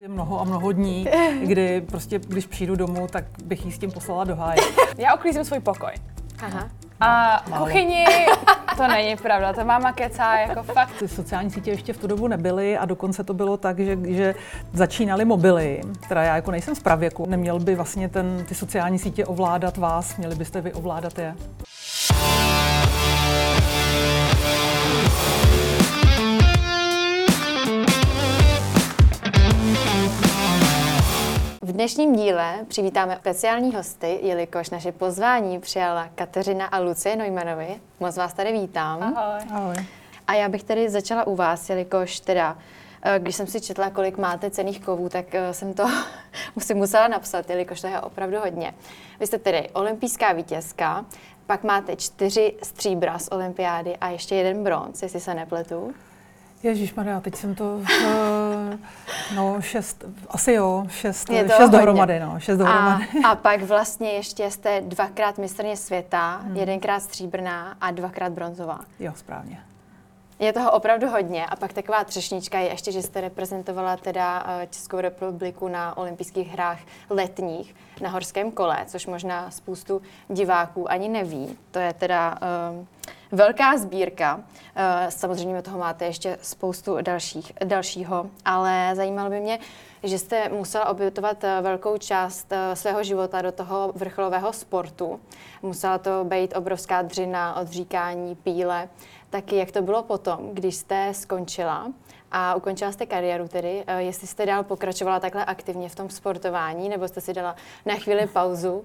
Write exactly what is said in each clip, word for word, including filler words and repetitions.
Mnoho a mnoho dní, kdy prostě, když přijdu domů, tak bych jí s tím poslala do háje. Já uklízím svůj pokoj. Aha. A Málo. kuchyni, to není pravda, to máma kecá jako fakt. Ty sociální sítě ještě v tu dobu nebyly a dokonce to bylo tak, že, že začínaly mobily, teda já jako nejsem z pravěku, neměl by vlastně ten, ty sociální sítě ovládat vás, měli byste vy ovládat je. V dnešním díle přivítáme speciální hosty, jelikož naše pozvání přijala Kateřina a Lucie Neumannovi. Moc vás tady vítám. Ahoj. Ahoj. A já bych tady začala u vás, jelikož teda, když jsem si četla, kolik máte cenných kovů, tak jsem to musím musela napsat, jelikož to je opravdu hodně. Vy jste tedy olympijská vítězka, pak máte čtyři stříbra z olympiády a ještě jeden bronz, jestli se nepletu. Ježišmarja, teď jsem to, uh, no šest, asi jo, šest, Je to šest hodně. dohromady, no, šest dohromady. A, a pak vlastně ještě jste dvakrát mistryně světa, Hmm. jedenkrát stříbrná a dvakrát bronzová. Jo, správně. Je toho opravdu hodně a pak taková třešnička je ještě, že jste reprezentovala teda eh, Českou republiku na olympijských hrách letních na horském kole, což možná spoustu diváků ani neví. To je teda eh, velká sbírka. Eh, samozřejmě toho máte ještě spoustu dalších, dalšího, ale zajímalo by mě, že jste musela obětovat eh, velkou část eh, svého života do toho vrcholového sportu. Musela to být obrovská dřina, odříkání, píle. Taky jak to bylo potom, když jste skončila a ukončila jste kariéru tedy, jestli jste dál pokračovala takhle aktivně v tom sportování, nebo jste si dala na chvíli pauzu?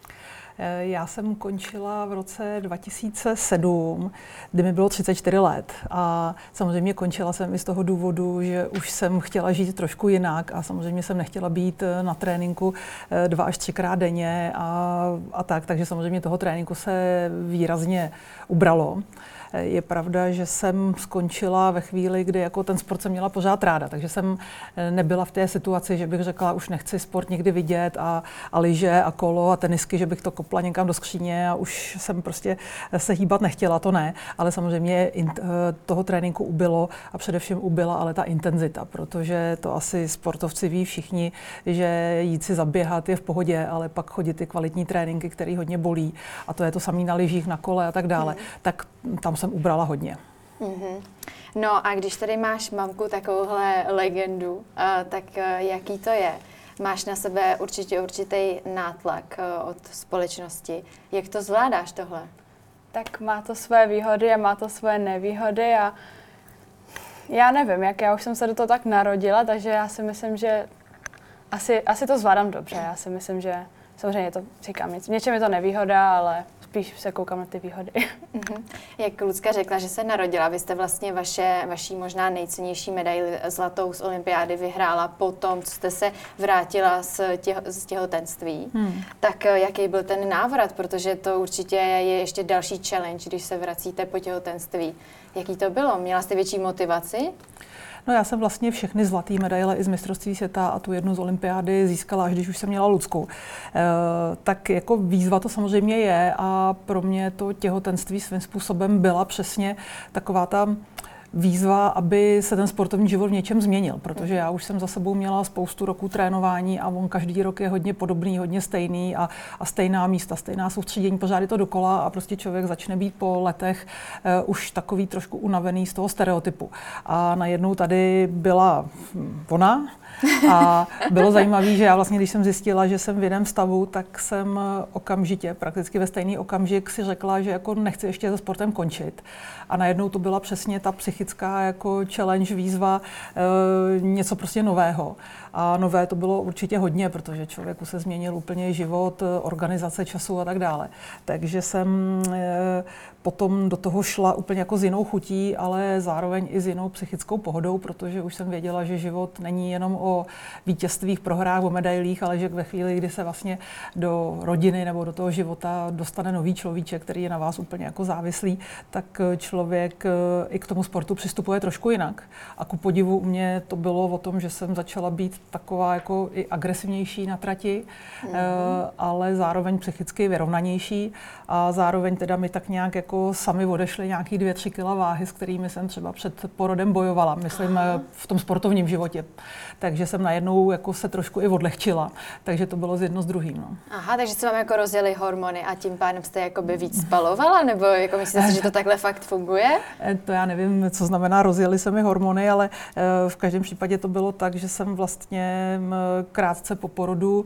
Já jsem končila v roce dva tisíce sedm, kdy mi bylo třicet čtyři let a samozřejmě končila jsem i z toho důvodu, že už jsem chtěla žít trošku jinak a samozřejmě jsem nechtěla být na tréninku dva až třikrát denně a, a tak, takže samozřejmě toho tréninku se výrazně ubralo. Je pravda, že jsem skončila ve chvíli, kdy jako ten sport jsem měla pořád ráda, takže jsem nebyla v té situaci, že bych řekla, už nechci sport nikdy vidět a, a lyže a kolo a tenisky, že bych to kopla někam do skříně a už jsem prostě se hýbat nechtěla, to ne, ale samozřejmě toho tréninku ubylo a především ubyla ale ta intenzita, protože to asi sportovci ví všichni, že jít si zaběhat je v pohodě, ale pak chodit ty kvalitní tréninky, které hodně bolí a to je to samé na lyžích, na kole a tak dále, hmm. tak tam jsem ubrala hodně. Mm-hmm. No a když tady máš mamku takovouhle legendu, uh, tak uh, jaký to je? Máš na sebe určitě určitý nátlak uh, od společnosti. Jak to zvládáš tohle? Tak má to své výhody a má to své nevýhody a já nevím, jak já už jsem se do toho tak narodila, takže já si myslím, že asi, asi to zvládám dobře. Já si myslím, že samozřejmě to říkám, v něčem je to nevýhoda, ale spíš se koukám na ty výhody. Mm-hmm. Jak Lucka řekla, že se narodila, vy jste vlastně vaše, vaší možná nejcennější medaili zlatou z olympiády vyhrála po tom, co jste se vrátila z, těho, z těhotenství. Hmm. Tak jaký byl ten návrat, protože to určitě je ještě další challenge, když se vracíte po těhotenství. Jaký to bylo? Měla jste větší motivaci? No já jsem vlastně všechny zlaté medaile i z mistrovství světa a tu jednu z olympiády získala, až když už jsem měla Lucku. E, tak jako výzva to samozřejmě je a pro mě to těhotenství svým způsobem byla přesně taková ta výzva, aby se ten sportovní život v něčem změnil, protože já už jsem za sebou měla spoustu roků trénování a on každý rok je hodně podobný, hodně stejný a, a stejná místa, stejná soustředění, pořád je to dokola a prostě člověk začne být po letech uh, už takový trošku unavený z toho stereotypu. A najednou tady byla ona a bylo zajímavé, že já vlastně, když jsem zjistila, že jsem v jiném stavu, tak jsem okamžitě, prakticky ve stejný okamžik si řekla, že jako nechci ještě se sportem končit. A najednou to byla přesně ta psychická jako challenge, výzva, e, něco prostě nového. A nové to bylo určitě hodně, protože člověku se změnil úplně život, organizace času a tak dále. Takže jsem e, potom do toho šla úplně jako s jinou chutí, ale zároveň i s jinou psychickou pohodou, protože už jsem věděla, že život není jenom o vítězstvích, prohrách, o medailích, ale že ve chvíli, kdy se vlastně do rodiny nebo do toho života dostane nový človíček, který je na vás úplně jako závislý, tak člověk i k tomu sportu sportu přistupuje trošku jinak. A ku podivu u mě to bylo o tom, že jsem začala být taková jako i agresivnější na trati, mm-hmm. ale zároveň psychicky vyrovnanější a zároveň teda mi tak nějak jako sami odešly nějaký dvě, tři kila váhy, s kterými jsem třeba před porodem bojovala, myslím Aha. v tom sportovním životě. Takže jsem najednou jako se trošku i odlehčila. Takže to bylo z jedno s druhým. No. Aha, takže se vám jako rozjeli hormony a tím pádem jste jakoby víc spalovala? Nebo jako myslíte si, že to takhle fakt funguje? To já nevím, co znamená rozjeli se mi hormony, ale v každém případě to bylo tak, že jsem vlastně krátce po porodu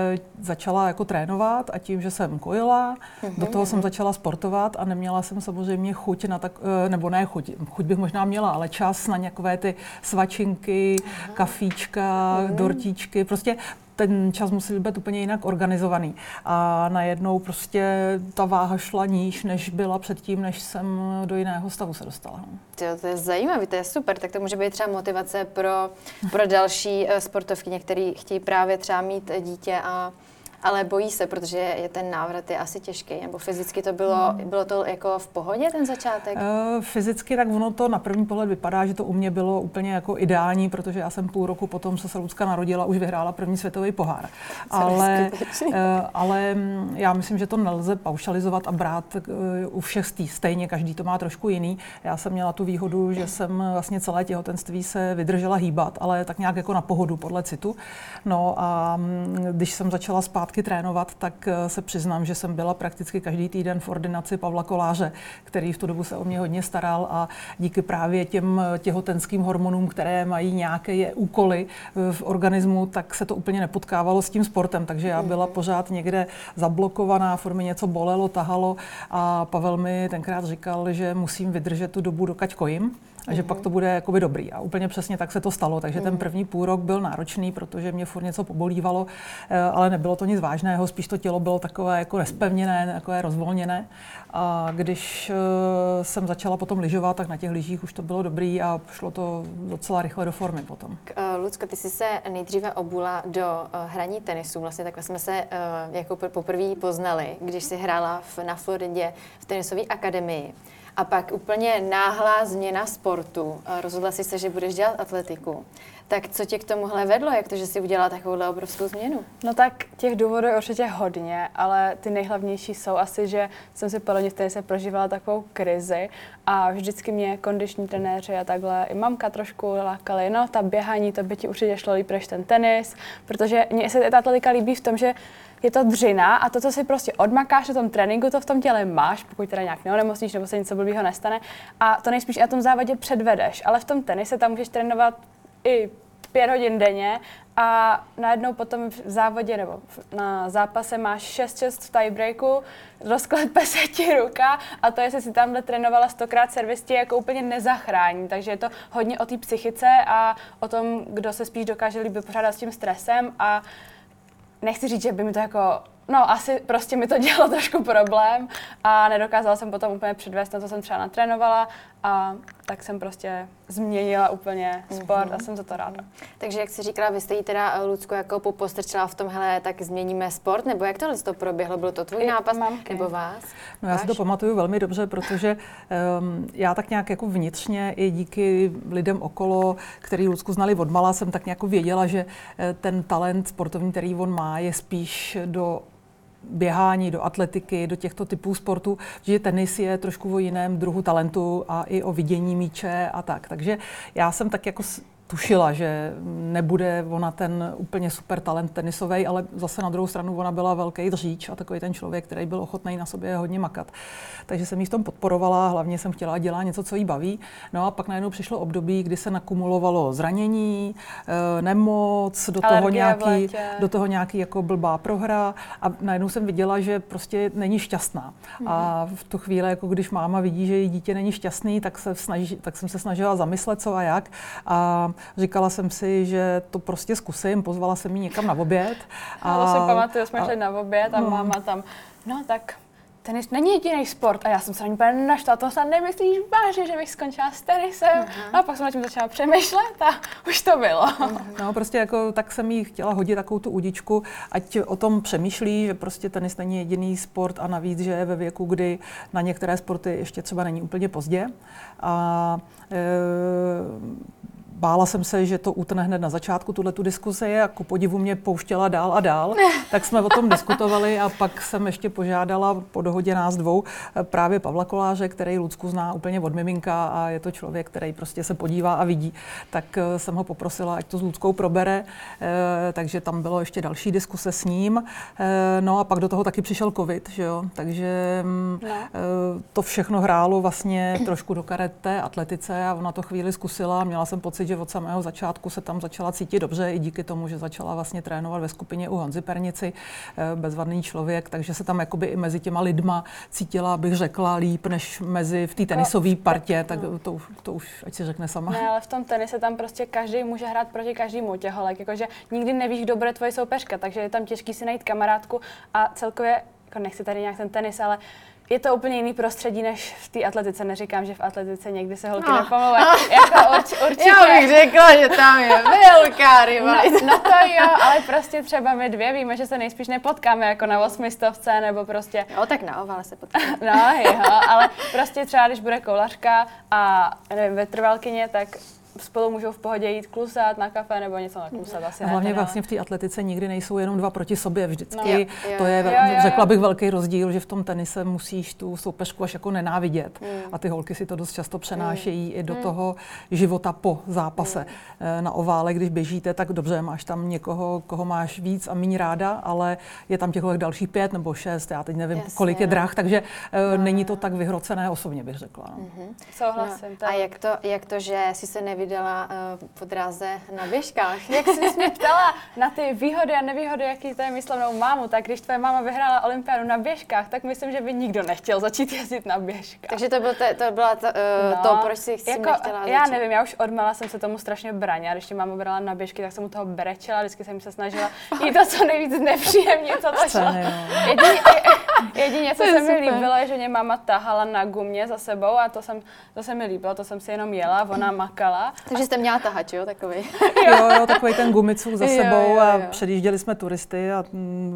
začala jako trénovat a tím, že jsem kojila, mm-hmm. do toho jsem začala sportovat a neměla jsem samozřejmě chuť na tak, nebo ne chuť, chuť bych možná měla, ale čas na nějaké ty svačinky, Aha. kafíčka, mm. dortíčky, prostě ten čas musí být úplně jinak organizovaný. A najednou prostě ta váha šla níž, než byla předtím, než jsem do jiného stavu se dostala. To, to je zajímavé, to je super. Tak to může být třeba motivace pro, pro další sportovky, kteří chtějí právě třeba mít dítě a ale bojí se, protože je ten návrat je asi těžký, nebo fyzicky to bylo, hmm. bylo to jako v pohodě ten začátek? Uh, fyzicky tak ono to na první pohled vypadá, že to u mě bylo úplně jako ideální, protože já jsem půl roku potom, co se Lucka narodila, už vyhrála první světový pohár. Ale, uh, ale já myslím, že to nelze paušalizovat a brát uh, u všech stejně, každý to má trošku jiný. Já jsem měla tu výhodu, že jsem vlastně celé těhotenství se vydržela hýbat, ale tak nějak jako na pohodu podle citu. No a když jsem začala spát trénovat, tak se přiznám, že jsem byla prakticky každý týden v ordinaci Pavla Koláře, který v tu dobu se o mě hodně staral a díky právě těm těhotenským hormonům, které mají nějaké úkoly v organismu, tak se to úplně nepotkávalo s tím sportem, takže já byla pořád někde zablokovaná, furt mi něco bolelo, tahalo a Pavel mi tenkrát říkal, že musím vydržet tu dobu, dokud kojím. A že mm-hmm. pak to bude jakoby dobrý. A úplně přesně tak se to stalo. Takže mm-hmm. ten první půl rok byl náročný, protože mě furt něco pobolívalo, ale nebylo to nic vážného, spíš to tělo bylo takové jako nespevněné, takové rozvolněné. A když uh, jsem začala potom lyžovat, tak na těch lyžích už to bylo dobrý a šlo to docela rychle do formy potom. Uh, Lucko, ty jsi se nejdříve obula do uh, hraní tenisu. Vlastně takhle jsme se uh, jako poprvé poznali, když jsi hrála v, na Floridě v tenisové akademii. A pak úplně náhlá změna sportu. Rozhodla jsi se, že budeš dělat atletiku. Tak co tě k tomuhle vedlo? Jak to, že jsi udělala takovouhle obrovskou změnu? No tak těch důvodů je určitě hodně, ale ty nejhlavnější jsou asi, že jsem si po loni v tenise prožívala takovou krizi a vždycky mě kondiční trenéři a takhle i mamka trošku lákali, no ta běhání, to by ti určitě šlo líp než ten tenis, protože mně se ta atletika líbí v tom, že je to dřina a to, co si prostě odmakáš na tom tréninku, to v tom těle máš, pokud teda nějak neonemocníš nebo se něco blbýho nestane. A to nejspíš i na tom závodě předvedeš, ale v tom tenise tam můžeš trénovat i pět hodin denně a najednou potom v závodě nebo na zápase máš šest šest v tiebreaku, rozklepe se ti ruka a to, jestli si tamhle trénovala stokrát servis, tě jako úplně nezachrání. Takže je to hodně o té psychice a o tom, kdo se spíš dokáže líp vypořádat s tím stresem a nechci říct, že by mi to jako, no asi prostě mi to dělalo trošku problém a nedokázala jsem potom úplně předvést na to, jsem třeba natrénovala a tak jsem prostě změnila úplně sport mm-hmm. a jsem za to ráda. Takže jak jsi říkala, vy jste jí teda, Lucko, jako popostrčila v tom, hele, tak změníme sport, nebo jak tohle to proběhlo? Byl to tvůj I nápad mamky. Nebo vás? No já Váš? si to pamatuju velmi dobře, protože um, já tak nějak jako vnitřně i díky lidem okolo, který Lucku znali odmala, jsem tak nějak věděla, že ten talent sportovní, který on má, je spíš do běhání, do atletiky, do těchto typů sportu, že tenis je trošku o jiném druhu talentu a i o vidění míče a tak. Takže já jsem tak jako tušila, že nebude ona ten úplně super talent tenisový, ale zase na druhou stranu ona byla velký dříč a takový ten člověk, který byl ochotný na sobě hodně makat. Takže jsem jí v tom podporovala, hlavně jsem chtěla dělat něco, co jí baví. No a pak najednou přišlo období, kdy se nakumulovalo zranění, nemoc, do toho nějaký, do toho nějaký jako blbá prohra a najednou jsem viděla, že prostě není šťastná. Mm. A v tu chvíli, jako když máma vidí, že její dítě není šťastný, tak, se snaží, tak jsem se snažila zamyslet, co a jak. A říkala jsem si, že to prostě zkusím, pozvala jsem ji někam na oběd. A to si pamatuju, jsme šli na oběd a máma tam, no tak tenis není jediný sport a já jsem se na ní úplně naštvala, to snad nemyslíš vážně, že bych skončila s tenisem. Uh-huh. A pak jsem na tím začala přemýšlet a už to bylo. Uh-huh. No prostě jako tak jsem jí chtěla hodit takovou tu udičku, ať o tom přemýšlí, že prostě tenis není jediný sport a navíc, že je ve věku, kdy na některé sporty ještě třeba není úplně pozdě. A e, bála jsem se, že to utne hned na začátku, tuhletu diskuzi, a ku podivu mě pouštěla dál a dál. Tak jsme o tom diskutovali a pak jsem ještě požádala po dohodě nás dvou právě Pavla Koláře, který Lucku zná úplně od miminka a je to člověk, který prostě se podívá a vidí. Tak jsem ho poprosila, ať to s Luckou probere, takže tam bylo ještě další diskuse s ním. No a pak do toho taky přišel covid, že jo? Takže no. to všechno hrálo vlastně trošku do karet té atletice a ona to chvíli zkusila. Měla jsem pocit, že od samého začátku se tam začala cítit dobře, i díky tomu, že začala vlastně trénovat ve skupině u Honzy Pernici, bezvadný člověk, takže se tam jakoby i mezi těma lidma cítila, bych řekla, líp, než mezi v té tenisové partě, tak to, to už ať si řekne sama. Ne, ale v tom tenise tam prostě každý může hrát proti každému těholek, jakože nikdy nevíš, kdo bude tvoje soupeřka, takže je tam těžký si najít kamarádku a celkově, jako nechci tady nějak ten tenis, ale je to úplně jiný prostředí než v té atletice. Neříkám, že v atletice někdy se holky no. nepomluvají. Jako urč, určitě. Já bych řekla, že tam je velká rivalita. No, no to jo, ale prostě třeba my dvě víme, že se nejspíš nepotkáme jako na osmistovce nebo prostě... Jo, tak na ovale se potkáme. No jo, ale prostě třeba když bude koulařka a nevím, vytrvalkyně, tak spolu můžou v pohodě jít klusat na kafe nebo něco na klusat asi. Hlavně ne, vlastně v té atletice nikdy nejsou jenom dva proti sobě vždycky. No. Jo, to je, jo, jo, řekla jo. bych, velký rozdíl, že v tom tenise musíš tu soupeřku až jako nenávidět. Mm. A ty holky si to dost často přenášejí mm. i do mm. toho života po zápase. Mm. Na ovále, když běžíte, tak dobře, máš tam někoho, koho máš víc a méně ráda, ale je tam těch dalších pět nebo šest, já teď nevím, Jasně, kolik je no. drah, takže no, není to tak vyhrocené osobně, bych řekla. No. Mm-hmm. Souhlasím. No. A jak to, jak to, že jsi se nevydala uh, po dráze na běžkách? Jak jsi mě ptala na ty výhody a nevýhody, jaký to je myslenou mámu, tak když tvoje máma vyhrála olympiádu na běžkách, tak myslím, že by nikdo nechtěl začít jezdit na běžkách. Takže to, byl te, to byla to, uh, no, to, proč si jako, nechtěla začít? Já nevím, já už odmala jsem se tomu strašně bránila. Když tě máma brala na běžky, tak jsem u toho brečela, vždycky jsem se snažila jí to co nejvíc nepříjemně, co to šlo. Jedině, jedině, co se mi líbilo, je, že mě máma tahala na gumě za sebou a to, jsem, to se mi líbilo, to jsem si jenom jela, ona makala. Takže jste měla tahač, jo, takový. jo, jo, takový ten gumiců za sebou jo, jo, jo. a předjížděli jsme turisty a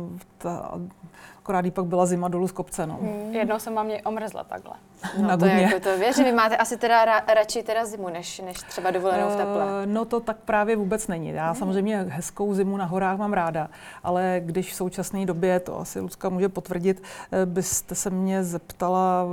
ta, akorát jí pak byla zima dolů z kopce, no. Hmm. Jednou jsem mám mě omrzla takhle. No na to gumě. je jako to věř, vy máte asi teda ra, radši teda zimu, než, než třeba dovolenou v teple. Uh, no to tak právě vůbec není. Já hmm. samozřejmě hezkou zimu na horách mám ráda, ale když v současné době, to asi Lucka může potvrdit, byste se mě zeptala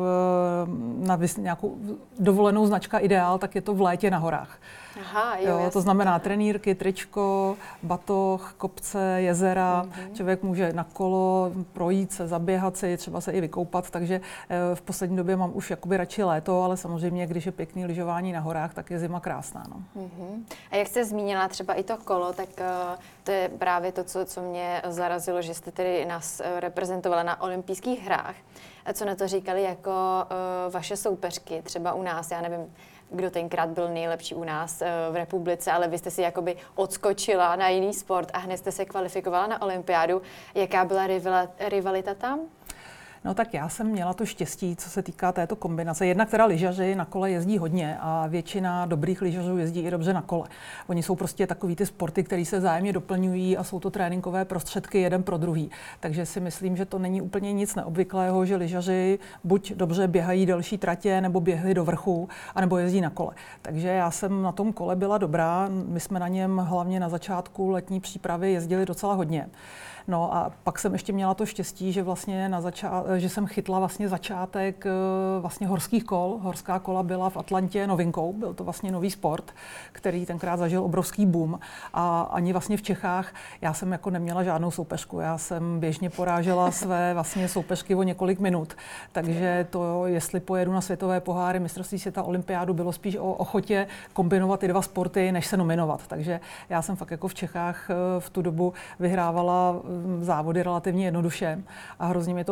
na nějakou dovolenou značka Ideál, tak je to v létě na horách. Aha, jo, jo, to znamená trenýrky, tričko, batoh, kopce, jezera. Mm-hmm. Člověk může na kolo projít se, zaběhat si, třeba se i vykoupat, takže v poslední době mám už jakoby radši léto, ale samozřejmě, když je pěkný lyžování na horách, tak je zima krásná. No. Mm-hmm. A jak jste zmínila třeba i to kolo, tak uh, to je právě to, co, co mě zarazilo, že jste tedy nás uh, reprezentovala na olympijských hrách. A co na to říkali jako uh, vaše soupeřky, třeba u nás, já nevím, kdo tenkrát byl nejlepší u nás v republice, ale vy jste si jakoby odskočila na jiný sport a hned jste se kvalifikovala na olympiádu. Jaká byla rivalita tam? No tak já jsem měla to štěstí, co se týká této kombinace. Jednak teda lyžaři na kole jezdí hodně a většina dobrých lyžařů jezdí i dobře na kole. Oni jsou prostě takový ty sporty, které se vzájemně doplňují a jsou to tréninkové prostředky jeden pro druhý. Takže si myslím, že to není úplně nic neobvyklého, že lyžaři buď dobře běhají delší tratě, nebo běhají do vrchu, anebo jezdí na kole. Takže já jsem na tom kole byla dobrá. My jsme na něm hlavně na začátku letní přípravy jezdili docela hodně. No a pak jsem ještě měla to štěstí, že vlastně na začá- že jsem chytla vlastně začátek vlastně horských kol. Horská kola byla v Atlantě novinkou, byl to vlastně nový sport, který tenkrát zažil obrovský boom. A ani vlastně v Čechách já jsem jako neměla žádnou soupeřku. Já jsem běžně porážela své vlastně soupeřky o několik minut. Takže to, jestli pojedu na světové poháry, mistrovství světa, olympiádu, bylo spíš o ochotě kombinovat ty dva sporty, než se nominovat. Takže já jsem fakt jako v Čechách v tu dobu vyhrávala závody relativně jednoduše a hrozně mě to bavilo,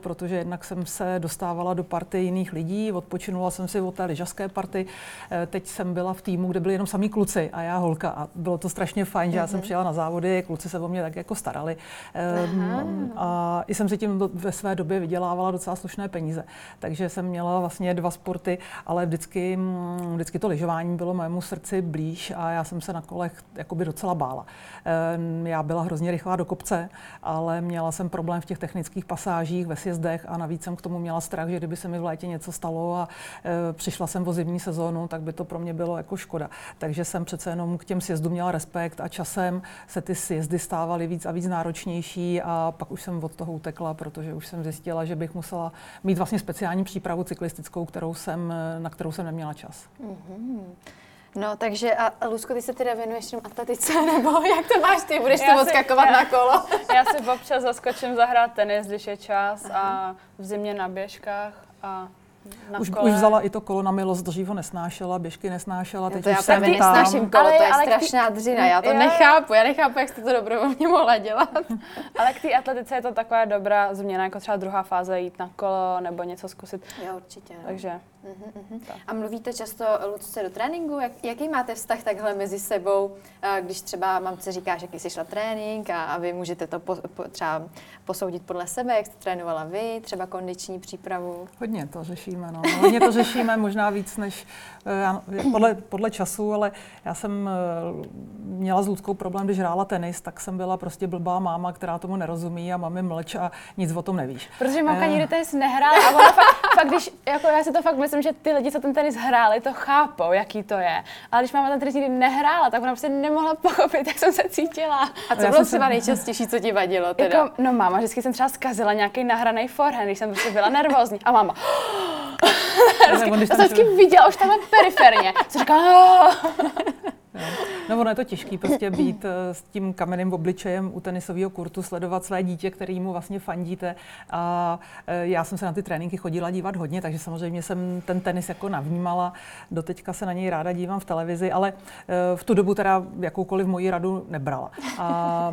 protože jednak jsem se dostávala do party jiných lidí, odpočinula jsem si od té lyžařské party. Teď jsem byla v týmu, kde byli jenom samý kluci a já holka. A bylo to strašně fajn, mm-hmm. že já jsem přijela na závody, kluci se o mě tak jako starali. Aha. A i jsem si tím ve své době vydělávala docela slušné peníze. Takže jsem měla vlastně dva sporty, ale vždycky, vždycky to lyžování bylo mému srdci blíž a já jsem se na kolech jakoby docela bála. Já byla hrozně rychlá do kopce, ale měla jsem problém v těch technických pasážích, ve sjezdech a navíc jsem k tomu měla strach, že kdyby se mi v létě něco stalo a e, přišla jsem o zimní sezónu, tak by to pro mě bylo jako škoda. Takže jsem přece jenom k těm sjezdům měla respekt a časem se ty sjezdy stávaly víc a víc náročnější a pak už jsem od toho utekla, protože už jsem zjistila, že bych musela mít vlastně speciální přípravu cyklistickou, kterou jsem, na kterou jsem neměla čas. Mm-hmm. No, takže a Luzko, ty se teda věnuješ jenom atletice, nebo jak to máš ty? Budeš to odskakovat na kolo? Já si občas zaskočím zahrát tenis, když je čas. Aha. A v zimě na běžkách a na už, kole. Už vzala i to kolo na milost, dřív ho nesnášela, běžky nesnášela, teď to už já jsem právě nesnáším kolo, ale, to je strašná ty... dřina, já to je... nechápu, já nechápu, jak jste to dobrovolně mohla dělat. Ale k té atletice je to taková dobrá změna, jako třeba druhá fáze jít na kolo nebo něco zkusit. Jo, určitě. No. Takže. Uh-huh, uh-huh. A mluvíte často, Lucce, do tréninku? Jak, jaký máte vztah takhle mezi sebou, když třeba mamce říká, že jsi šla trénink a, a vy můžete to po, po, třeba posoudit podle sebe, jak jste trénovala vy, třeba kondiční přípravu? Hodně to řešíme, no. Hodně to řešíme, možná víc než já, podle, podle času, ale já jsem měla s Luckou problém, když hrála tenis, tak jsem byla prostě blbá máma, která tomu nerozumí a mami mlč a nic o tom nevíš. Protože mamka eh. nikdy tenis nehrála a ona fakt, fakt, když, jako já si to fakt myslím, že ty lidi, co ten tenis hráli, to chápou, jaký to je. Ale když máma ten tenis nikdy nehrála, tak ona prostě nemohla pochopit, jak jsem se cítila. A co bylo třeba nejčastější, co ti vadilo teda? Jako, no máma, vždycky jsem třeba zkazila nějaký nahraný forehand, když jsem prostě byla nervózní. A máma, vždycky, to jsem vždycky viděla už tamhle periferně. Co říkala, No ono je to těžký prostě být s tím kamenným obličejem u tenisového kurtu, sledovat své dítě, kterému vlastně fandíte. A já jsem se na ty tréninky chodila dívat hodně, takže samozřejmě jsem ten tenis jako navnímala. Doteďka se na něj ráda dívám v televizi, ale v tu dobu teda jakoukoliv moji radu nebrala. A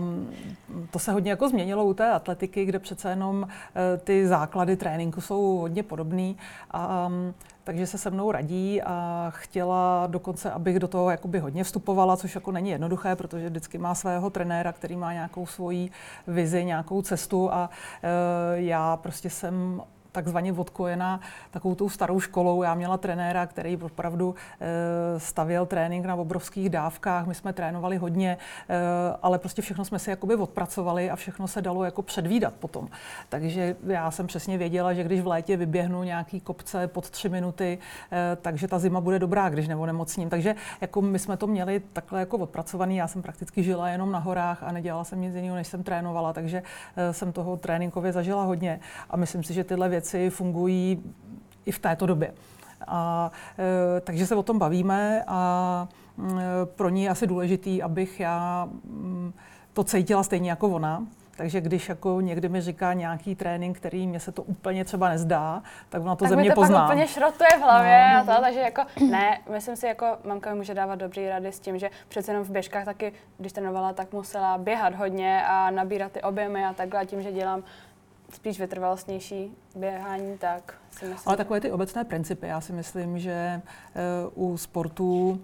to se hodně jako změnilo u té atletiky, kde přece jenom ty základy tréninku jsou hodně podobný. A takže se se mnou radí a chtěla dokonce, abych do toho jakoby hodně vstupovala, což jako není jednoduché, protože vždycky má svého trenéra, který má nějakou svoji vizi, nějakou cestu a e, já prostě jsem takzvaně odkojená takovou tou starou školou. Já měla trenéra, který opravdu e, stavěl trénink na obrovských dávkách. My jsme trénovali hodně, e, ale prostě všechno jsme si jakoby odpracovali a všechno se dalo jako předvídat potom. Takže já jsem přesně věděla, že když v létě vyběhnu nějaký kopce pod tři minuty, e, takže ta zima bude dobrá, když neonemocním. Takže jako my jsme to měli takhle jako odpracovaný. Já jsem prakticky žila jenom na horách a nedělala jsem nic jiného, než jsem trénovala, takže e, jsem toho tréninkově zažila hodně a myslím si, že tyhle věci fungují i v této době. A, e, takže se o tom bavíme a e, pro ní je asi důležitý, abych já m, to cítila stejně jako ona. Takže když jako někdy mi říká nějaký trénink, který mě se to úplně třeba nezdá, tak ona to tak ze mě to pozná. Tak úplně šrotuje v hlavě no. a to, takže jako ne, myslím si, jako mamka mi může dávat dobrý rady s tím, že přece jenom v běžkách taky, když trénovala, tak musela běhat hodně a nabírat ty objemy a takhle a tím, že dělám spíš vytrvalostnější běhání, tak si myslím. Ale takové ty obecné principy, já si myslím, že uh, u sportu,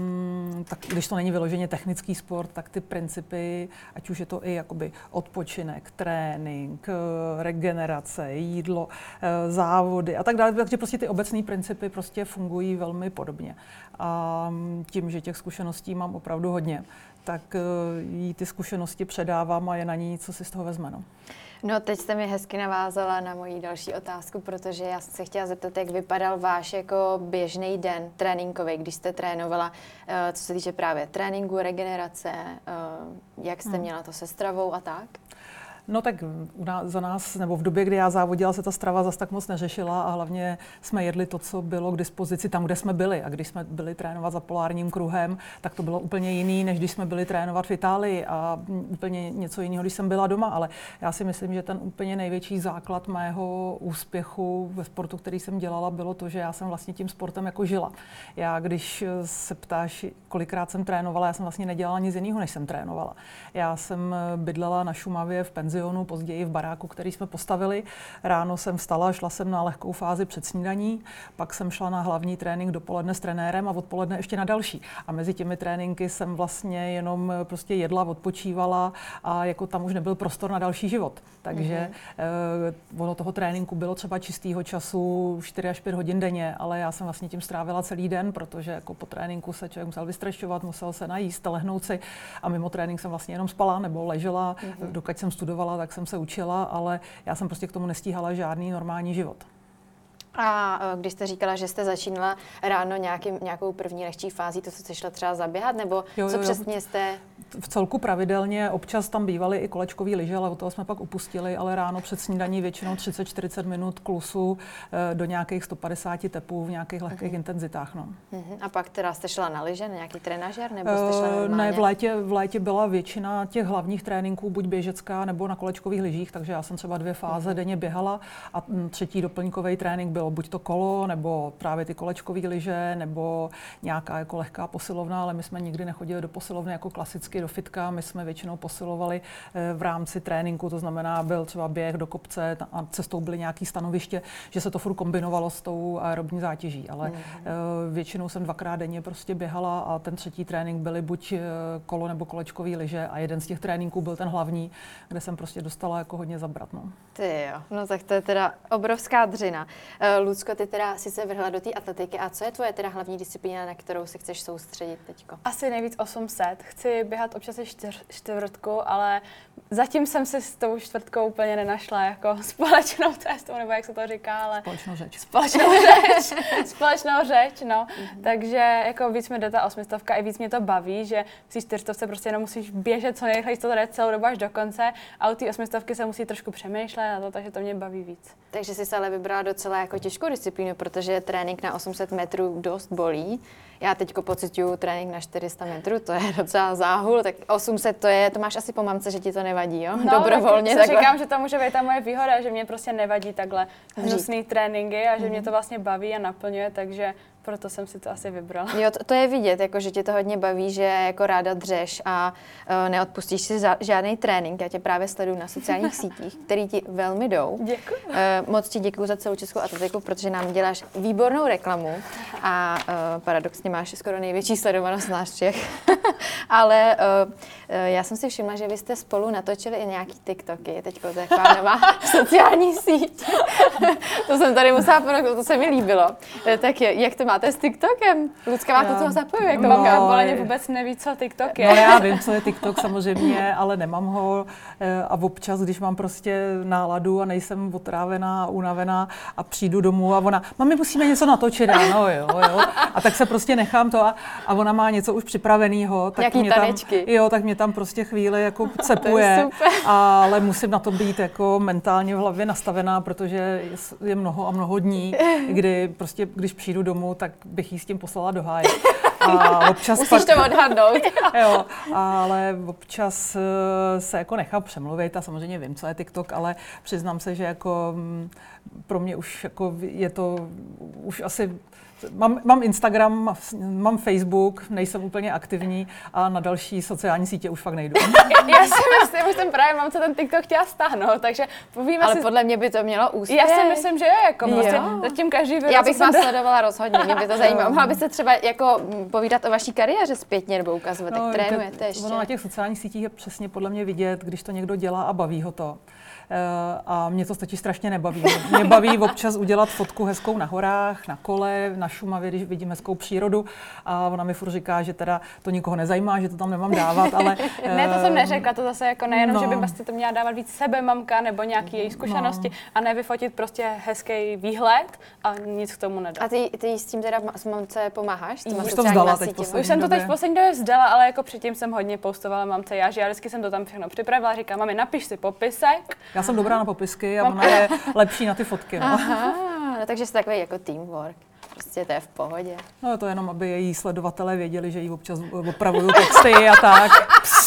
mm, tak když to není vyloženě technický sport, tak ty principy, ať už je to i jakoby odpočinek, trénink, regenerace, jídlo, uh, závody a tak dále, takže prostě ty obecné principy prostě fungují velmi podobně. A tím, že těch zkušeností mám opravdu hodně, tak uh, jí ty zkušenosti předávám a je na ní, co si z toho vezme. No. No, teď jste mi hezky navázala na moji další otázku, protože já jsem se chtěla zeptat, jak vypadal váš jako běžný den tréninkový, když jste trénovala, co se týče právě tréninku, regenerace, jak jste měla to se stravou a tak? No tak u nás, za nás, nebo v době, kdy já závodila, se ta strava zas tak moc neřešila a hlavně jsme jedli to, co bylo k dispozici tam, kde jsme byli. A když jsme byli trénovat za polárním kruhem, tak to bylo úplně jiný, než když jsme byli trénovat v Itálii a úplně něco jiného, když jsem byla doma. Ale já si myslím, že ten úplně největší základ mého úspěchu ve sportu, který jsem dělala, bylo to, že já jsem vlastně tím sportem jako žila. Já, když se ptáš, kolikrát jsem trénovala, já jsem vlastně nedělala nic jiného, než jsem trénovala. Já jsem bydlela na Šumavě v penzi penzionu, později v baráku, který jsme postavili. Ráno jsem vstala, šla jsem na lehkou fázi před snídaní, pak jsem šla na hlavní trénink dopoledne s trenérem a odpoledne ještě na další. A mezi těmi tréninky jsem vlastně jenom prostě jedla, odpočívala a jako tam už nebyl prostor na další život. Takže mm-hmm. eh, ono toho tréninku bylo třeba čistého času čtyři až pět hodin denně, ale já jsem vlastně tím strávila celý den, protože jako po tréninku se člověk musel vystrešovat, musel se najíst, lehnout si a mimo trénink jsem vlastně jenom spala nebo ležela. Mm-hmm. Dokud jsem studovala, tak jsem se učila, ale já jsem prostě k tomu nestíhala žádný normální život. A když jste říkala, že jste začínala ráno nějaký, nějakou první lehčí fází, to jste šla třeba zaběhat, nebo jo, co jo, přesně jste? V celku pravidelně, občas tam bývaly i kolečkový lyže, ale od toho jsme pak upustili, ale ráno před snídaní většinou třicet čtyřicet minut klusu do nějakých sto padesát tepů v nějakých lehkých uh-huh. intenzitách. No. Uh-huh. A pak teda jste šla na lyže, na nějaký trenažér, nebo jste šla normálně? Ne, v létě, v létě byla většina těch hlavních tréninků buď běžecká, nebo na kolečkových lyžích, takže já jsem třeba dvě fáze uh-huh. denně běhala a třetí doplňkový trénink byl buď to kolo, nebo právě ty kolečkové lyže, nebo nějaká jako lehká posilovna, ale my jsme nikdy nechodili do posilovny jako klasicky do fitka, my jsme většinou posilovali v rámci tréninku, to znamená byl třeba běh do kopce a cestou byly nějaké stanoviště, že se to furt kombinovalo s tou aerobní zátěží, ale mm. většinou jsem dvakrát denně prostě běhala a ten třetí trénink byly buď kolo nebo kolečkový lyže a jeden z těch tréninků byl ten hlavní, kde jsem prostě dostala jako hodně zabrat. No. Ty jo, no tak to je teda obrovská dřina. Uh, Lucko, ty teda si se vrhla do té atletiky a co je tvoje teda hlavní disciplína, na kterou se chceš soustředit teďko? Asi nejvíc osm set. Chci běhat občas i čtyř, čtvrtku, ale zatím jsem si s tou čtvrtkou úplně nenašla jako společnou cestu, nebo jak se to říká, ale... Společnou řeč. Společnou řeč, společnou řeč, no. Mm-hmm. Takže jako víc mi jde ta osmistovka, i víc mě to baví, že v té čtyřstovce prostě jenom musíš běžet co nejrychleji, to jde celou dobu až do konce a u té osmistovky se musí trošku přemýšlet na to, takže to mě baví víc. Takže jsi se ale vybrala docela jako těžkou disciplínu, protože trénink na osm set metrů dost bolí. Já teďko pociťuju trénink na čtyři sta metrů, to je docela záhul, tak osm set to je, to máš asi po mamce, že ti to nevadí, jo? No, dobrovolně tak říkám, že to může být ta moje výhoda, že mě prostě nevadí takhle hnusný tréninky a že mm-hmm. mě to vlastně baví a naplňuje, takže proto jsem si to asi vybrala. Jo, to, to je vidět, jako, že tě to hodně baví, že jako ráda dřeš a uh, neodpustíš si za, žádný trénink. Já tě právě sleduju na sociálních sítích, který ti velmi jdou. Děkuji. Uh, moc ti děkuju za celou českou atletiku, protože nám děláš výbornou reklamu a uh, paradoxně máš skoro největší sledovanost nás všech. Ale uh, uh, já jsem si všimla, že vy jste spolu natočili i nějaký TikToky. Teďko to je taková nová sociální síť. To jsem tady musela podotknout, to se mi líbilo. Uh, tak je, jak to máte s TikTokem? Lucka má to toho zapojuje. Jako no, mamka Boleně vůbec neví, co TikTok je. No já vím, co je TikTok samozřejmě, ale nemám ho a občas, když mám prostě náladu a nejsem otrávená, unavená a přijdu domů a ona, mami, musíme něco natočit, no jo, jo. A tak se prostě nechám to a, a ona má něco už připravenýho. Tak nějaký mě tam, tanečky. Jo, tak mě tam prostě chvíli jako cepuje, ale musím na to být jako mentálně v hlavě nastavená, protože je mnoho a mnoho dní, kdy prostě, když přijdu domů, tak bych jí s tím poslala do háje. A občas musíš pak, to odhadnout. Jo, ale občas se jako nechám přemluvit a samozřejmě vím, co je TikTok, ale přiznám se, že jako pro mě už jako je to už asi Mám, mám Instagram, mám Facebook, nejsem úplně aktivní a na další sociální sítě už fakt nejdu. Já si myslím, že jsem právě mám co ten TikTok chtěla stáhnout, takže povíme ale si... podle mě by to mělo úspěch. Já si myslím, že jo, jako prostě zatím každý video, já bych vás do... sledovala rozhodně, mě by to zajímalo. Mohla byste třeba jako povídat o vaší kariéře zpětně nebo ukazovat, no, tak trénujete ještě. Ono na těch sociálních sítích je přesně podle mě vidět, když to někdo dělá a baví ho to. A mě to totiž strašně nebaví. Mě baví občas udělat fotku hezkou na horách, na kole, na Šumavě, když vidím hezkou přírodu a ona mi furt říká, že teda to nikoho nezajímá, že to tam nemám dávat, ale... Ne, to jsem neřekla, to zase jako nejenom, no. že by vlastně to měla dávat víc sebe mamka nebo nějaký její zkušenosti no. a ne vyfotit prostě hezký výhled a nic k tomu nedat. A ty, ty s tím teda s mamce pomáháš? S Už to vzdala teď Už jsem to teď v poslední době vzdala, ale jako předtím jsem hodně postovala mamce já, že já vždycky jsem to tam všechno připravila, říkám, mami, napiš si popisek. Já jsem dobrá na popisky a ona je lepší na ty fotky. No. Aha, no, takže jste takový jako teamwork. Prostě to je v pohodě. No to jenom, aby její sledovatelé věděli, že jí občas opravuju texty a tak.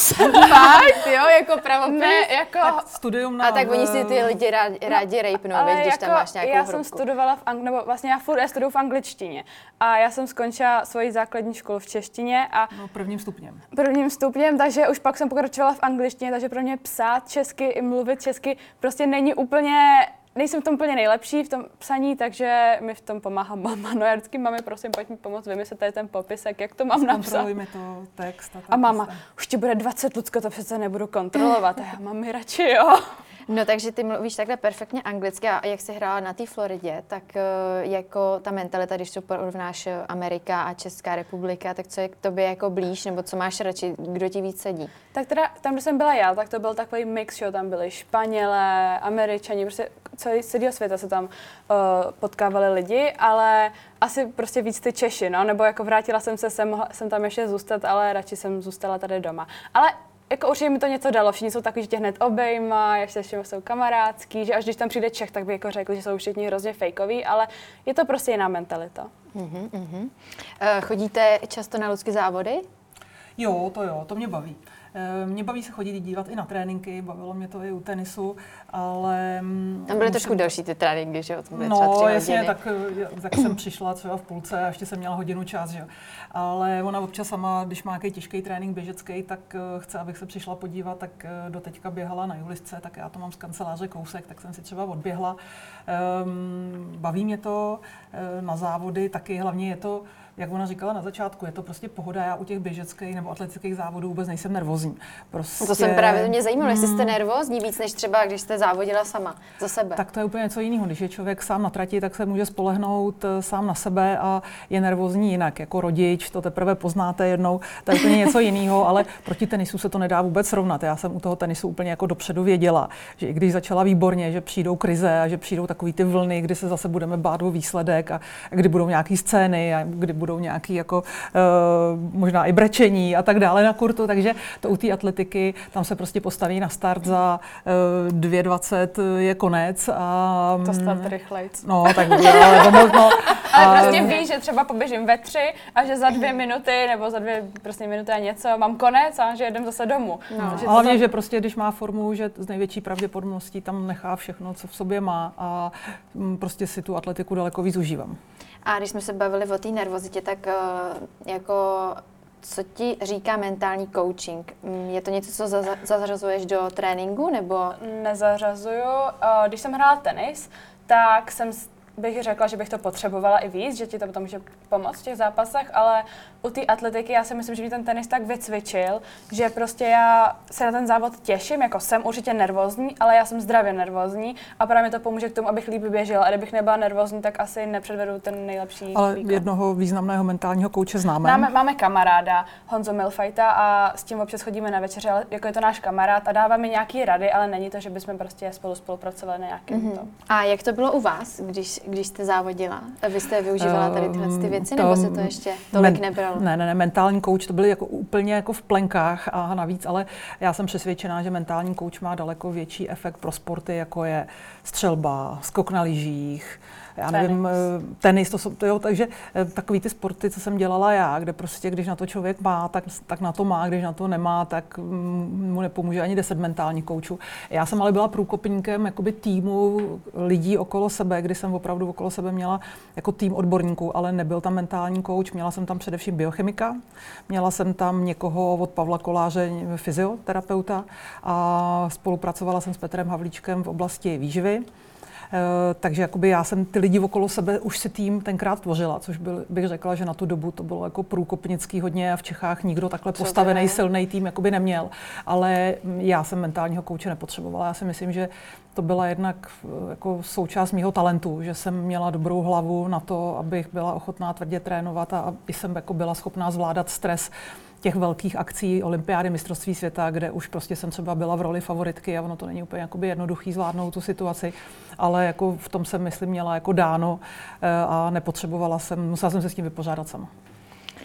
pravopis. Fakt, jo, jako pravopis? Ne, jako... Tak studium na... A tak oni si ty lidi rádi, rádi rejpnou, ale když jako tam máš nějakou já hrubku. jsem studovala v ang- nebo vlastně já furt já studuju v angličtině. A já jsem skončila svoji základní školu v češtině a No, prvním stupněm. prvním stupněm, takže už pak jsem pokračovala v angličtině, takže pro mě psát česky i mluvit česky prostě není úplně, nejsem v tom úplně nejlepší v tom psaní, takže mi v tom pomáhá mama. No já vždycky mami, prosím, pojď mi pomoct vymyslet tady ten popisek, jak to mám napsat. Kontroluj mi to text. A, tak A máma, prostě. už ti bude dvacet, Lucko, to přece nebudu kontrolovat. A já, mami, radši jo. No takže ty mluvíš takhle perfektně anglicky a jak jsi hrála na té Floridě, tak uh, jako ta mentalita, když to porovnáš Amerika a Česká republika, tak co je k tobě jako blíž, nebo co máš radši, kdo ti víc sedí? Tak teda tam, kde jsem byla já, tak to byl takový mix, že tam byli Španělé, Američani, prostě celý celého světa se tam uh, potkávali lidi, ale asi prostě víc ty Češi, no, nebo jako vrátila jsem se, jsem, mohla, jsem tam ještě zůstat, ale radši jsem zůstala tady doma. Ale jako určitě mi to něco dalo, všichni jsou takový, že tě hned obejma, ještě všem jsou kamarádský, že až když tam přijde Čech, tak by jako řekl, že jsou všichni hrozně fejkoví, ale je to prostě jiná mentalita. Uh-huh, uh-huh. Uh, chodíte často na lidské závody? Jo, to jo, to mě baví. Mě baví se chodit dívat i na tréninky, bavilo mě to i u tenisu, ale... Tam byly musím... trošku delší ty tréninky, že jo? To byly no, třeba tři jasně, hodiny. tak, tak jsem přišla třeba v půlce a ještě jsem měla hodinu čas, že jo. Ale ona občas sama, když má nějaký těžký trénink běžecký, tak chce, abych se přišla podívat, tak do teďka běhala na Julisce, tak já to mám z kanceláře kousek, tak jsem si třeba odběhla. Um, baví mě to na závody, taky hlavně je to, jak ona říkala na začátku, je to prostě pohoda. Já u těch běžeckých nebo atletických závodů vůbec nejsem nervózní. Prostě, to jsem právě mě zajímalo, jestli jste nervózní víc, než třeba když jste závodila sama za sebe. Tak to je úplně něco jiného. Když je člověk sám na trati, tak se může spolehnout sám na sebe a je nervózní jinak. Jako rodič, to teprve poznáte jednou, to je úplně něco jiného, ale proti tenisu se to nedá vůbec srovnat. Já jsem u toho tenisu úplně jako dopředu věděla, že i když začala výborně, že přijdou krize a že přijdou takový ty vlny, kdy se zase budeme bát o výsledek a kdy budou nějaký scény a kdy budou nějaký jako uh, možná i brečení a tak dále na kurtu, takže to u té atletiky, tam se prostě postaví na start za uh, dvě dvacet je konec a... To start rychlejc. No, tak ale to možno... Ale prostě víš, že třeba poběžím ve tři a že za dvě minuty nebo za dvě prostě minuty a něco mám konec a že jedem zase domů. No. Takže A hlavně, to... že prostě, když má formu, že z největší pravděpodobností tam nechá všechno, co v sobě má a prostě si tu atletiku daleko víc užívám. A když jsme se bavili o té nervozitě, tak uh, jako co ti říká mentální coaching? Je to něco, co za- zařazuješ do tréninku, nebo? Nezařazuju. Když jsem hrála tenis, tak jsem bych řekla, že bych to potřebovala i víc, že ti to potom může pomoct v těch zápasech, ale u té atletiky já si myslím, že mě ten tenis tak vycvičil, že prostě já se na ten závod těším, jako jsem určitě nervózní, ale já jsem zdravě nervózní a právě mi to pomůže k tomu, abych líp běžela. A kdybych nebyla nervózní, tak asi nepředvedu ten nejlepší Ale výkon. jednoho významného mentálního kouče známe. Máme, máme kamaráda, Honzo Milfajta, a s tím občas chodíme na večeře, ale jako je to náš kamarád a dává mi nějaký rady, ale není to, že bychom prostě spolu spolupracovali na nějakém mm-hmm. tom. A jak to bylo u vás, když, když jste závodila? Vy jste využívala tady tyhle ty věci, nebo se to ještě tolik men, nebralo? Ne, ne, ne, mentální kouč, to byly jako úplně jako v plenkách a navíc, ale já jsem přesvědčená, že mentální kouč má daleko větší efekt pro sporty, jako je střelba, skok na lyžích, já nevím, tenis, tenis to jsou, to jo, takže takový ty sporty, co jsem dělala já, kde prostě, když na to člověk má, tak, tak na to má, když na to nemá, tak mu nepomůže ani deset mentálních koučů. Já jsem ale byla průkopníkem jakoby týmu lidí okolo sebe, kdy jsem opravdu okolo sebe měla jako tým odborníků, ale nebyl tam mentální kouč, měla jsem tam především biochemika, měla jsem tam někoho od Pavla Koláře, fyzioterapeuta a spolupracovala jsem s Petrem Havlíčkem v oblasti výživy. Uh, takže jakoby já jsem ty lidi okolo sebe už si tým tenkrát tvořila, což byl, bych řekla, že na tu dobu to bylo jako průkopnický hodně a v Čechách nikdo takhle Co postavený silný tým jakoby neměl. Ale já jsem mentálního kouče nepotřebovala. Já si myslím, že to byla jednak jako součást mýho talentu, že jsem měla dobrou hlavu na to, abych byla ochotná tvrdě trénovat a aby jsem jako byla schopná zvládat stres těch velkých akcí, olympiády, mistrovství světa, kde už prostě jsem třeba byla v roli favoritky a ono to není úplně jakoby jednoduchý zvládnout tu situaci, ale jako v tom jsem, myslím, měla jako dáno a nepotřebovala jsem, musela jsem se s tím vypořádat sama.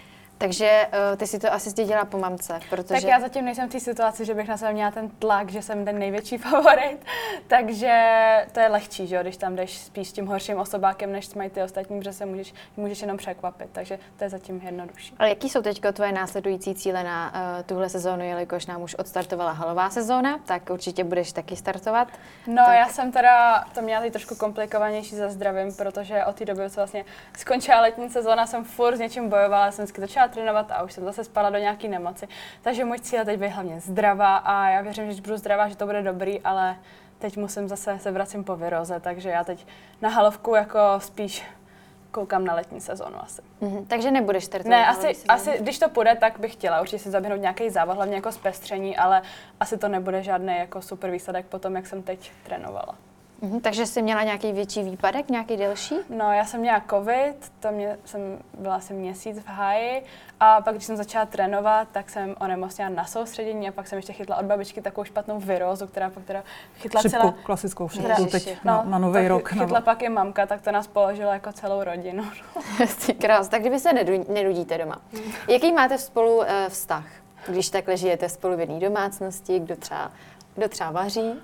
Takže uh, ty si to asi zdědila po mamce, protože... Tak já zatím nejsem v té situaci, že bych na sebe měla ten tlak, že jsem ten největší favorit, takže to je lehčí, že jo, když tam jdeš spíš s tím horším osobákem, než mají ty ostatní, protože se můžeš, můžeš jenom překvapit, takže to je zatím jednodušší. Ale jaký jsou teď tvoje následující cíle na uh, tuhle sezónu, jelikož nám už odstartovala halová sezóna, tak určitě budeš taky startovat? No tak... já jsem teda to měla teď trošku komplikovanější se zdravím, protože od té doby, co vlastně skončila letní sezóna, jsem furt s něčím bojovala, jsem vždycky začala trénovat a už jsem zase spadla do nějaké nemoci. Takže můj cíl je teď být hlavně zdravá a já věřím, že když budu zdravá, že to bude dobrý, ale teď musím zase se vracím po viróze, takže já teď na halovku jako spíš koukám na letní sezónu asi. Mm-hmm. Takže nebudeš startovat? Ne, asi, asi, když to půjde, tak bych chtěla určitě si zaběhnout nějaký závod, hlavně jako zpestření, ale asi to nebude žádný jako super výsledek po tom, jak jsem teď trénovala. Mm-hmm. Takže jsi měla nějaký větší výpadek, nějaký delší? No, já jsem měla covid, to mě, jsem byla asi měsíc v háji a pak, když jsem začala trénovat, tak jsem onemocněla na soustředění a pak jsem ještě chytla od babičky takovou špatnou virózu, která pak teda chytla Chřipku, celá... klasickou chřipku Ježiši. teď na, No, na nový rok. chytla Na... pak i mamka, tak to nás položila jako celou rodinu. Ty krás, tak kdyby se nedu, nenudíte doma. Jaký máte spolu uh, vztah, když takhle žijete spolu v jedné domácnosti, kdo třeba, kdo třeba vaří,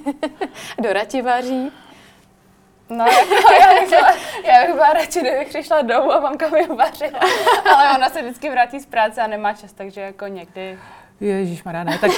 kdo radši vaří? No, jako, já, bych byla, já bych byla radši, kdybych přišla domů a mamka mi vařila, ale ona se vždycky vrátí z práce a nemá čas, takže jako někdy... Ježišmarja, ne, tak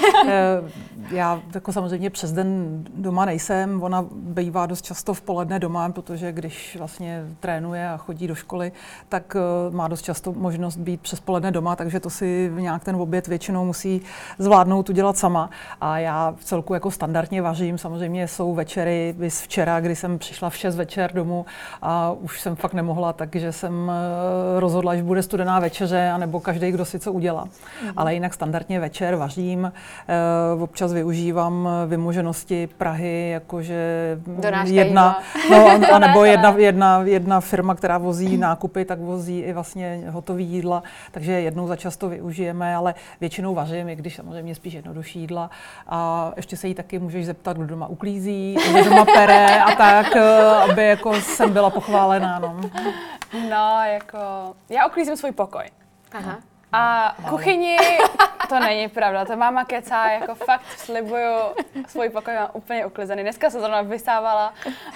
já jako samozřejmě přes den doma nejsem, ona bývá dost často v poledne doma, protože když vlastně trénuje a chodí do školy, tak má dost často možnost být přes poledne doma, takže to si nějak ten oběd většinou musí zvládnout udělat sama. A já v celku jako standardně vařím, samozřejmě jsou večery, viz včera, kdy jsem přišla v šest večer domů a už jsem fakt nemohla, takže jsem rozhodla, že bude studená večeře, anebo každý, kdo si co udělá. Mm-hmm. Ale jinak standardně večer vařím, občas využívám vymoženosti Prahy, jakože jedna, no, a nebo jedna, jedna, jedna firma, která vozí nákupy, tak vozí i vlastně hotové jídla, takže jednou za čas to využijeme, ale většinou vařím, i když samozřejmě spíš jednodušší jídla. A ještě se jí taky můžeš zeptat, kdo doma uklízí, kdo doma pere a tak, aby jako jsem byla pochválená. No, no jako, já uklízím svůj pokoj. Aha. A kuchyni, to není pravda, to máma kecá, jako fakt slibuju, svůj pokoj mám úplně uklizený. Dneska se zrovna vysávala,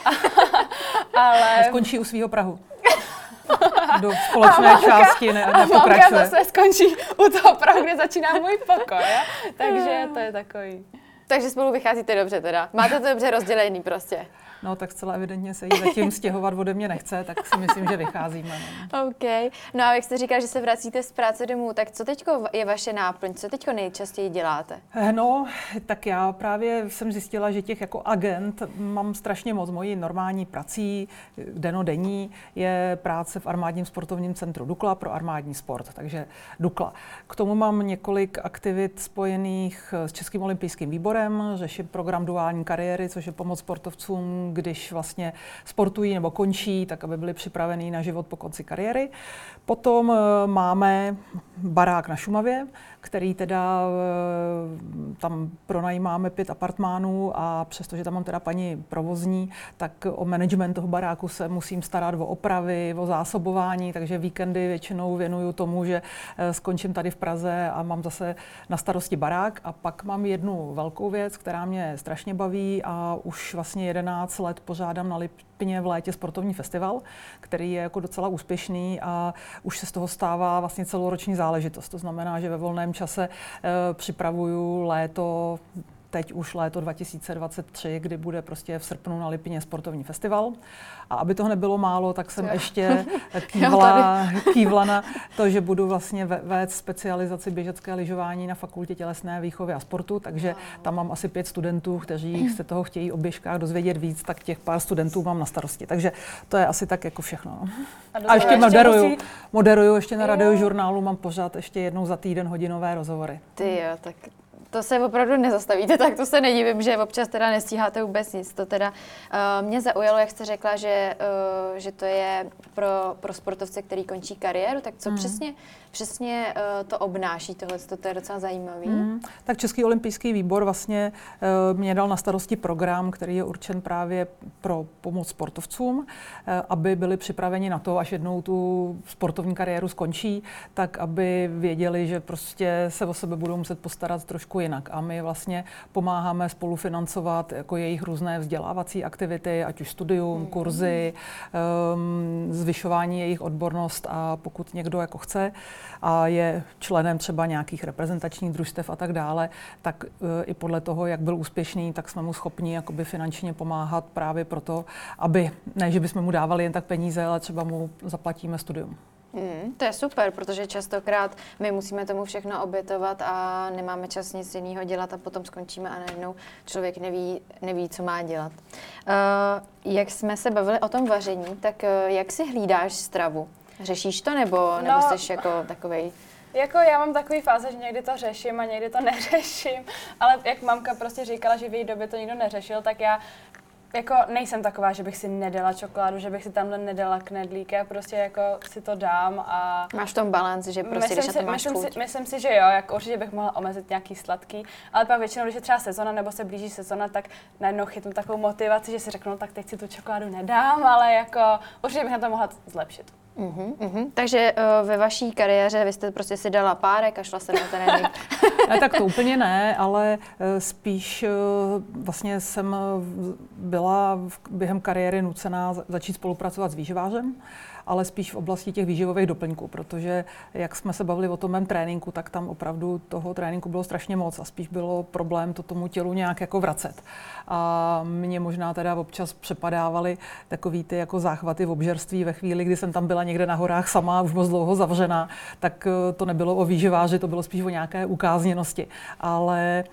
ale... Skončí u svýho prahu. Do společné části ne, nepokračuje. A mamka zase skončí u toho prahu, kde začíná můj pokoj, takže to je takový. Takže spolu vycházíte dobře teda, máte to dobře rozdělený prostě. No tak zcela evidentně se jí zatím stěhovat ode mě nechce, tak si myslím, že vycházíme. No. OK. No a jak jste říkal, že se vracíte z práce domů, tak co teďko je vaše náplň? Co teďko nejčastěji děláte? No, tak já právě jsem zjistila, že těch jako agent mám strašně moc. Mojí normální prací, denodenní, je práce v armádním sportovním centru Dukla pro armádní sport, takže Dukla. K tomu mám několik aktivit spojených s Českým olympijským výborem, řeším program duální kariéry, což je pomoc sportovcům, když vlastně sportují nebo končí, tak aby byli připravení na život po konci kariéry. Potom máme barák na Šumavě, který teda tam pronajímáme pět apartmánů a přestože tam mám teda paní provozní, tak o management toho baráku se musím starat, o opravy, o zásobování, takže víkendy většinou věnuju tomu, že skončím tady v Praze a mám zase na starosti barák. A pak mám jednu velkou věc, která mě strašně baví a už vlastně jedenáct let pořádám na Lipně v létě sportovní festival, který je jako docela úspěšný a už se z toho stává vlastně celoroční záležitost. To znamená, že ve volném čase e, připravuju léto, teď už léto dva tisíce dvacet tři, kdy bude prostě v srpnu na Lipně sportovní festival. A aby toho nebylo málo, tak jsem ještě kývla, kývla na to, že budu vlastně vést specializaci běžecké lyžování na fakultě tělesné výchovy a sportu, takže tam mám asi pět studentů, kteří se toho chtějí o běžkách dozvědět víc, tak těch pár studentů mám na starosti. Takže to je asi tak jako všechno. A, a ještě moderuju, musí... moderuju ještě na Radiožurnálu, mám pořád ještě jednou za týden hodinové rozhovory. Ty jo, tak to se opravdu nezastavíte, tak to se nedivím, že občas teda nestíháte vůbec nic. To teda uh, mě zaujalo, jak jste řekla, že, uh, že to je pro, pro sportovce, který končí kariéru, tak co mm. přesně přesně uh, to obnáší tohle, to je docela zajímavý. Hmm. Tak Český olympijský výbor vlastně uh, mě dal na starosti program, který je určen právě pro pomoc sportovcům, uh, aby byli připraveni na to, až jednou tu sportovní kariéru skončí, tak aby věděli, že prostě se o sebe budou muset postarat trošku jinak. A my vlastně pomáháme spolufinancovat jako jejich různé vzdělávací aktivity, ať už studium, hmm. kurzy, um, zvyšování jejich odbornost, a pokud někdo jako chce a je členem třeba nějakých reprezentačních družstev a tak dále, tak uh, i podle toho, jak byl úspěšný, tak jsme mu schopni jakoby finančně pomáhat právě proto, aby, ne, že bychom mu dávali jen tak peníze, ale třeba mu zaplatíme studium. Hmm, to je super, protože častokrát my musíme tomu všechno obětovat a nemáme čas nic jiného dělat a potom skončíme a najednou člověk neví, neví co má dělat. Uh, jak jsme se bavili o tom vaření, tak uh, jak si hlídáš stravu? Řešíš to nebo, no, nebo jsi jako takovej? Jako já mám takový fáze, že někdy to řeším a někdy to neřeším, ale jak mamka prostě říkala, že v její době to nikdo neřešil, tak já jako nejsem taková, že bych si nedala čokoládu, že bych si tamhle nedala knedlík, já prostě jako si to dám a... Máš v tom balans, že prostě když si, to máš myslím chuť. Si, myslím si, že jo, jako určitě bych mohla omezit nějaký sladký, ale pak většinou, když je třeba sezona nebo se blíží sezona, tak najednou chytnu takovou motivaci, že si řeknu, no, tak teď si tu čokoládu nedám, ale jako určitě bych na to mohla zlepšit. Uhum, uhum. Takže uh, ve vaší kariéře vy jste prostě si dala párek a šla se na trénink. Ne, tak to úplně ne, ale uh, spíš uh, vlastně jsem byla v, během kariéry nucená začít spolupracovat s výživářem, ale spíš v oblasti těch výživových doplňků, protože jak jsme se bavili o tom mém tréninku, tak tam opravdu toho tréninku bylo strašně moc a spíš bylo problém to tomu tělu nějak jako vracet. A mě možná teda občas přepadávaly takový ty jako záchvaty v obžerství ve chvíli, kdy jsem tam byla někde na horách sama, už moc dlouho zavřená, tak to nebylo o výživáři, to bylo spíš o nějaké ukázněnosti. Ale e,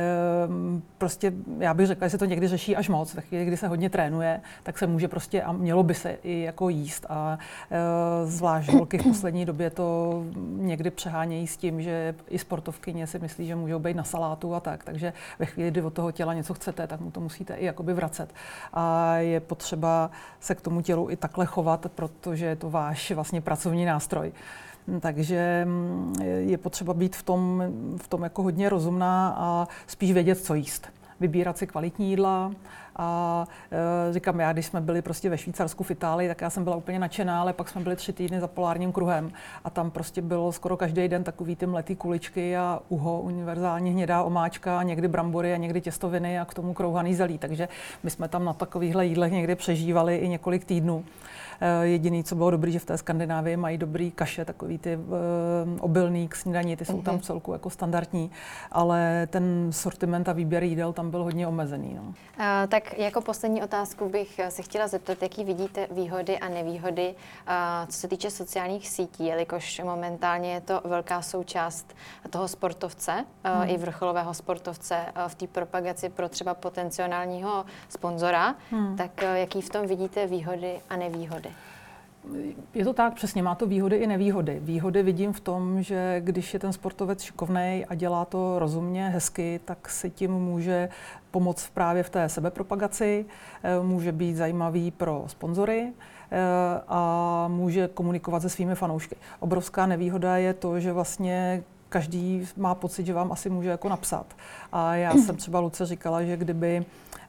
prostě já bych řekla, že se to někdy řeší až moc. Ve chvíli, kdy se hodně trénuje, tak se může prostě a mělo by se i jako jíst. A e, zvlášť holky v poslední době to někdy přehánějí s tím, že i sportovkyně si myslí, že můžou být na salátu a tak. Takže ve chvíli, kdy od toho těla něco chcete, tak mu to musíte i jakoby vracet. A je potřeba se k tomu tělu i takhle chovat, protože je to váš vlastně pracovní nástroj. Takže je potřeba být v tom, v tom jako hodně rozumná a spíš vědět, co jíst. Vybírat si kvalitní jídla. A e, říkám, já, když jsme byli prostě ve Švýcarsku, v Itálii, tak já jsem byla úplně nadšená, ale pak jsme byli tři týdny za polárním kruhem a tam prostě bylo skoro každý den takový ty mletý kuličky a uho, univerzální hnědá omáčka, někdy brambory a někdy těstoviny a k tomu krouhaný zelí. Takže my jsme tam na takovýchhle jídlech někdy přežívali i několik týdnů. E, jediný, co bylo dobrý, že v té Skandinávii mají dobrý kaše, takový ty e, obilný k snídani, ty jsou tam v celku jako standardní, ale ten sortiment a výběr jídel tam byl hodně omezený. No. A, tak jako poslední otázku bych se chtěla zeptat, jaký vidíte výhody a nevýhody, a, co se týče sociálních sítí, jelikož momentálně je to velká součást toho sportovce, hmm. i vrcholového sportovce v té propagaci pro třeba potenciálního sponzora, hmm. tak jaký v tom vidíte výhody a nevýhody? Je to tak, přesně, má to výhody i nevýhody. Výhody vidím v tom, že když je ten sportovec šikovnej a dělá to rozumně, hezky, tak si tím může pomoct právě v té sebepropagaci, může být zajímavý pro sponzory a může komunikovat se svými fanoušky. Obrovská nevýhoda je to, že vlastně každý má pocit, že vám asi může jako napsat. A já jsem třeba Luce říkala, že kdyby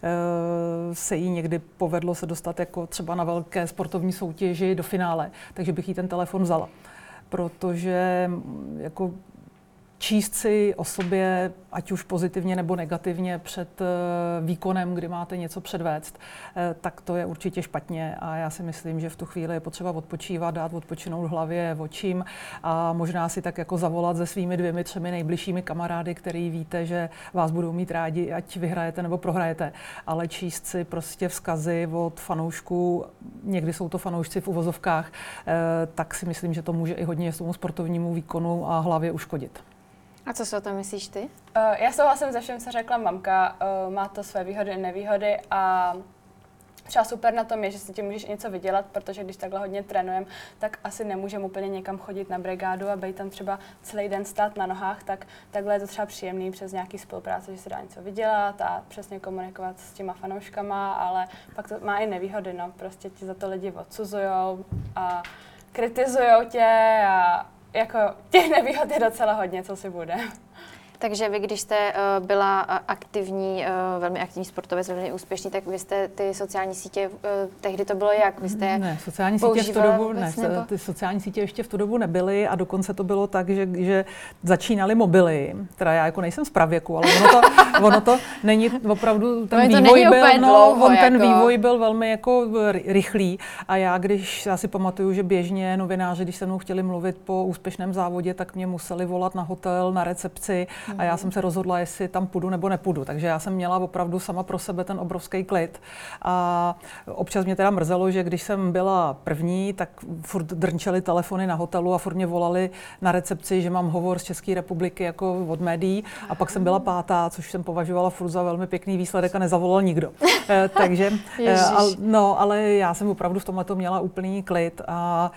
se jí někdy povedlo se dostat jako třeba na velké sportovní soutěži do finále, takže bych jí ten telefon vzala. Protože jako číst si o sobě, ať už pozitivně nebo negativně, před výkonem, kdy máte něco předvést, tak to je určitě špatně a já si myslím, že v tu chvíli je potřeba odpočívat, dát odpočinout hlavě, očím a možná si tak jako zavolat se svými dvěmi, třemi nejbližšími kamarády, který víte, že vás budou mít rádi, ať vyhrajete nebo prohrajete, ale číst si prostě vzkazy od fanoušků, někdy jsou to fanoušci v uvozovkách, tak si myslím, že to může i hodně tomu sportovnímu výkonu a hlavě uškodit. A co si o tom myslíš ty? Uh, já souhlasím se všem, co řekla mamka. Uh, má to své výhody a nevýhody a třeba super na tom je, že si tím můžeš něco vydělat, protože když takhle hodně trénujeme, tak asi nemůžeme úplně někam chodit na brigádu a být tam třeba celý den stát na nohách, tak takhle je to třeba příjemný přes nějaký spolupráce, že se dá něco vydělat a přesně komunikovat s těma fanouškama, ale pak to má i nevýhody, no, prostě ti za to lidi odsuzujou a kritizujou tě a jako těch nevýhod je docela hodně, co si bude. Takže vy, když jste uh, byla aktivní, uh, velmi aktivní sportovec, velmi úspěšný, tak vy jste ty sociální sítě, uh, tehdy to bylo jak? Vy jste ne, sociální sítě v tu dobu, ne, nebo? Ty sociální sítě ještě v tu dobu nebyly a dokonce to bylo tak, že, že začínaly mobily, teda já jako nejsem z pravěku, ale ono to, ono to není opravdu, ten no, vývoj byl, no, dlouho, on ten jako... vývoj byl velmi jako rychlý a já, když, já si pamatuju, že běžně novináři, když se mnou chtěli mluvit po úspěšném závodě, tak mě museli volat na hotel, na recepci. A já jsem se rozhodla, jestli tam půjdu nebo nepůjdu. Takže já jsem měla opravdu sama pro sebe ten obrovský klid. A občas mě teda mrzelo, že když jsem byla první, tak furt drnčely telefony na hotelu a furt mě volali na recepci, že mám hovor z České republiky jako od médií. A pak jsem byla pátá, což jsem považovala furt za velmi pěkný výsledek a nezavolal nikdo. e, takže, e, al, no, ale já jsem opravdu v tomhle měla úplný klid a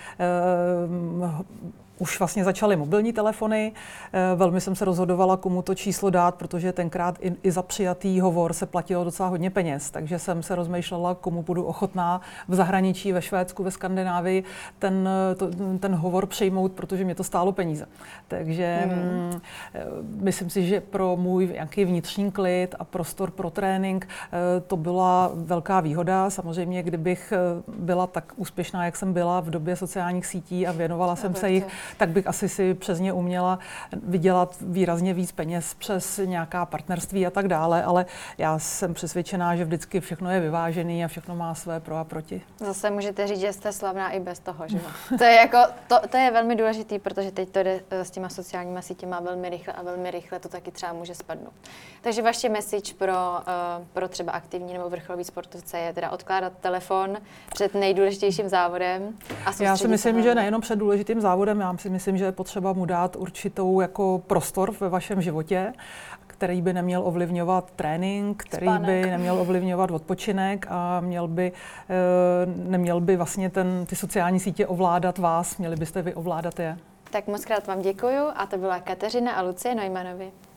e, už vlastně začaly mobilní telefony, velmi jsem se rozhodovala, komu to číslo dát, protože tenkrát i, i za přijatý hovor se platilo docela hodně peněz, takže jsem se rozmýšlela, komu budu ochotná v zahraničí, ve Švédsku, ve Skandinávii ten, to, ten hovor přijmout, protože mě to stálo peníze. Takže hmm. myslím si, že pro můj nějaký vnitřní klid a prostor pro trénink to byla velká výhoda. Samozřejmě, kdybych byla tak úspěšná, jak jsem byla v době sociálních sítí a věnovala jsem se jich, tak bych asi si přes ně uměla vydělat výrazně víc peněz přes nějaká partnerství a tak dále, ale já jsem přesvědčená, že vždycky všechno je vyvážený a všechno má své pro a proti. Zase můžete říct, že jste slavná i bez toho, že no. To je jako, to, to je velmi důležitý, protože teď to jde s těma sociálníma sítěma velmi rychle a velmi rychle to taky třeba může spadnout. Takže vaše message pro, uh, pro třeba aktivní nebo vrcholový sportovce je teda odkládat telefon před nejdůležitějším závodem a já si myslím, že nejenom před důležitým závodem, já si myslím, že je potřeba mu dát určitou jako prostor ve vašem životě, který by neměl ovlivňovat trénink, který Spánek. by neměl ovlivňovat odpočinek a měl by, neměl by vlastně ten, ty sociální sítě ovládat vás, měli byste vy ovládat je. Tak moc krát vám děkuju a to byla Kateřina a Lucie Neumannovi.